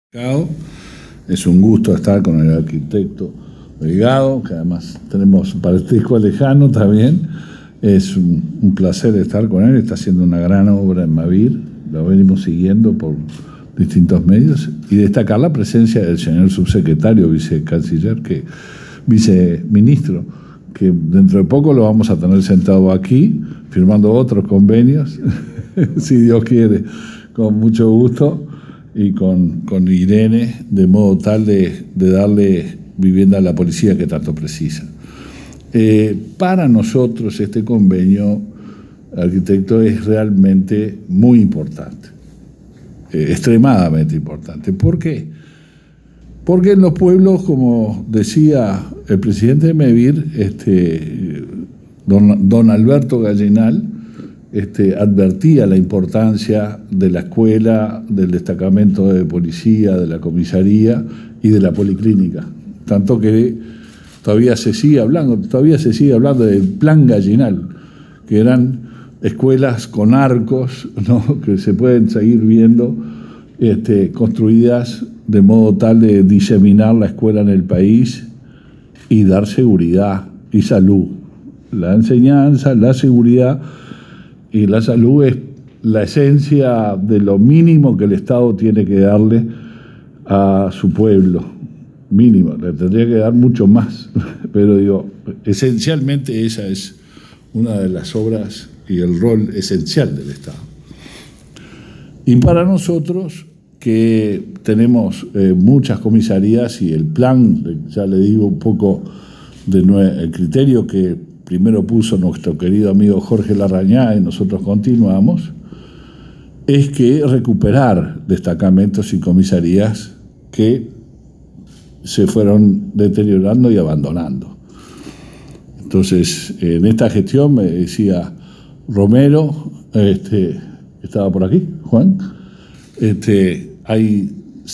Es un gusto estar con el arquitecto Delgado, que además tenemos parentesco lejano también. Es un placer estar con él, está haciendo una gran obra en Mavir, lo venimos siguiendo por distintos medios, y destacar la presencia del señor subsecretario, viceministro, que dentro de poco lo vamos a tener sentado aquí, firmando otros convenios, si Dios quiere, con mucho gusto, y con Irene, de modo tal de darle vivienda a la policía que tanto precisa. Para nosotros este convenio, arquitecto, es realmente muy importante, extremadamente importante. ¿Por qué? Porque en los pueblos, como decía el presidente de Mevir, don Alberto Gallinal, advertía la importancia de la escuela, del destacamento de policía, de la comisaría y de la policlínica. Tanto que todavía se sigue hablando del plan Gallinal, que eran escuelas con arcos, ¿no?, que se pueden seguir viendo, construidas de modo tal de diseminar la escuela en el país y dar seguridad y salud. La enseñanza, la seguridad y la salud es la esencia de lo mínimo que el Estado tiene que darle a su pueblo. Mínimo, le tendría que dar mucho más, pero digo, esencialmente esa es una de las obras y el rol esencial del Estado. Y para nosotros, que tenemos muchas comisarías y el plan, ya le digo un poco el criterio que primero puso nuestro querido amigo Jorge Larrañá y nosotros continuamos, es que recuperar destacamentos y comisarías que se fueron deteriorando y abandonando. Entonces, en esta gestión me decía Romero, estaba por aquí, Juan, hay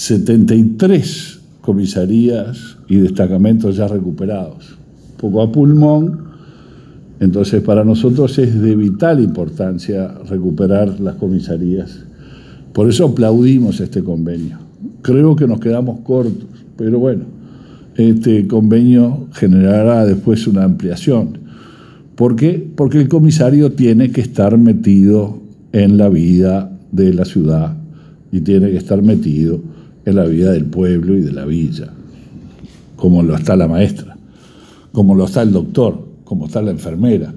73 comisarías y destacamentos ya recuperados, un poco a pulmón. Entonces, para nosotros es de vital importancia recuperar las comisarías. Por eso aplaudimos este convenio. Creo que nos quedamos cortos, pero bueno, este convenio generará después una ampliación. ¿Por qué? Porque el comisario tiene que estar metido en la vida de la ciudad y tiene que estar metido en la vida del pueblo y de la villa, como lo está la maestra, como lo está el doctor, como está la enfermera.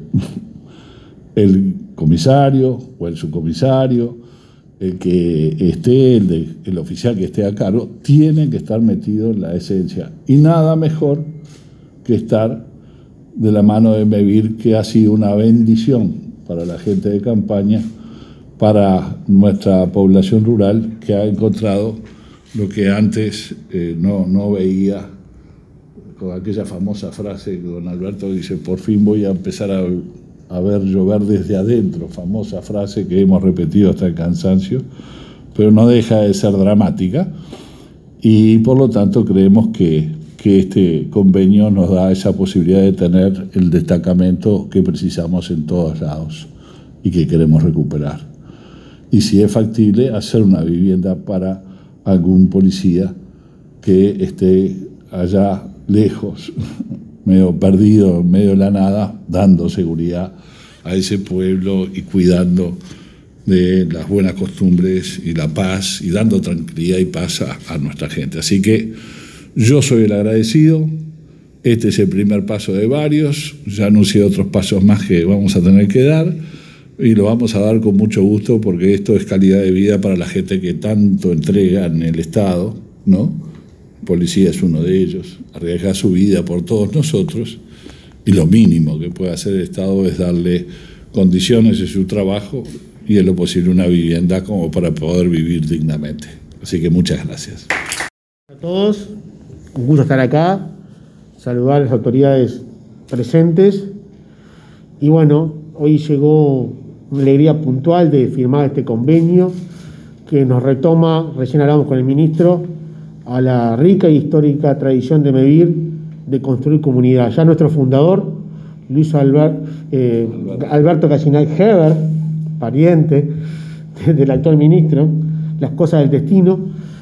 El comisario o el subcomisario, el que esté, el oficial que esté a cargo, tiene que estar metido en la esencia. Y nada mejor que estar de la mano de Mevir, que ha sido una bendición para la gente de campaña, para nuestra población rural, que ha encontrado lo que antes no veía, con aquella famosa frase que don Alberto dice: por fin voy a empezar a ver llover desde adentro, famosa frase que hemos repetido hasta el cansancio, pero no deja de ser dramática, y por lo tanto creemos que este convenio nos da esa posibilidad de tener el destacamento que precisamos en todos lados y que queremos recuperar. Y si es factible, hacer una vivienda para algún policía que esté allá lejos, medio perdido, en medio de la nada, dando seguridad a ese pueblo y cuidando de las buenas costumbres y la paz, y dando tranquilidad y paz a nuestra gente. Así que yo soy el agradecido. Este es el primer paso de varios. Ya anuncié otros pasos más que vamos a tener que dar, y lo vamos a dar con mucho gusto, porque esto es calidad de vida para la gente que tanto entrega en el Estado, ¿no? Policía es uno de ellos, arriesga su vida por todos nosotros, y lo mínimo que puede hacer el Estado es darle condiciones de su trabajo y en lo posible una vivienda como para poder vivir dignamente. Así que muchas gracias. A todos, un gusto estar acá, saludar a las autoridades presentes, y bueno, hoy llegó una alegría puntual de firmar este convenio que nos retoma, recién hablamos con el ministro, a la rica y histórica tradición de Mevir de construir comunidad. Ya nuestro fundador, Luis Alberto Gallinal Heber, pariente del actual ministro, las cosas del destino,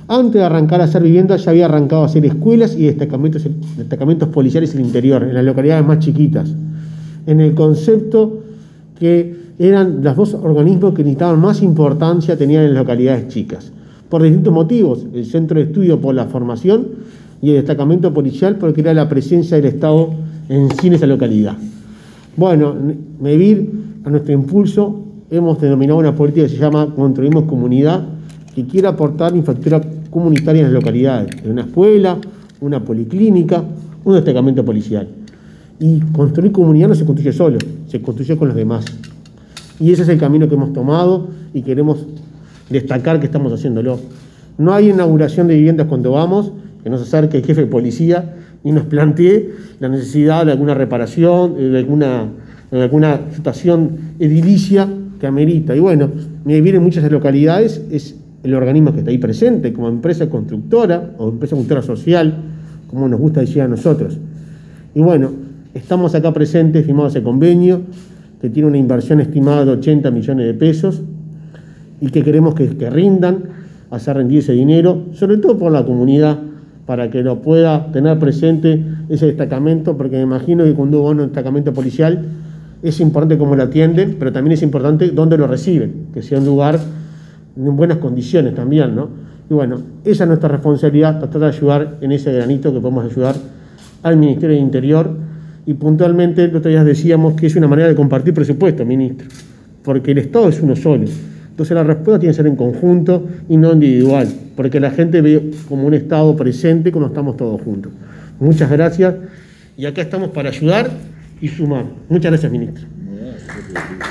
Antes de arrancar a hacer viviendas, ya había arrancado a hacer escuelas y destacamentos policiales en el interior, en las localidades más chiquitas, en el concepto que eran los dos organismos que necesitaban más importancia, tenían en las localidades chicas, por distintos motivos: el centro de estudio por la formación y el destacamento policial porque era la presencia del Estado en sí en esa localidad. Bueno, MEVIR, a nuestro impulso, hemos denominado una política que se llama Construimos Comunidad, que quiere aportar infraestructura comunitaria en las localidades, en una escuela, una policlínica, un destacamento policial. Y construir comunidad no se construye solo, se construye con los demás. Y ese es el camino que hemos tomado y queremos destacar que estamos haciéndolo. No hay inauguración de viviendas cuando vamos, que nos acerque el jefe de policía y nos plantee la necesidad de alguna reparación, de alguna situación edilicia que amerita. Y bueno, MEVIR en muchas localidades es el organismo que está ahí presente, como empresa constructora o empresa constructora social, como nos gusta decir a nosotros. Y bueno, estamos acá presentes, firmado ese convenio, que tiene una inversión estimada de 80 millones de pesos y que queremos que rindan, hacer rendir ese dinero, sobre todo por la comunidad, para que lo pueda tener presente ese destacamento, porque me imagino que cuando va a un destacamento policial es importante cómo lo atienden, pero también es importante dónde lo reciben, que sea un lugar en buenas condiciones también, ¿no? Y bueno, esa es nuestra responsabilidad, tratar de ayudar en ese granito que podemos ayudar al Ministerio del Interior. Y puntualmente, el otro día decíamos que es una manera de compartir presupuesto, ministro, porque el Estado es uno solo. Entonces la respuesta tiene que ser en conjunto y no individual, porque la gente ve como un Estado presente cuando estamos todos juntos. Muchas gracias, y acá estamos para ayudar y sumar. Muchas gracias, ministro.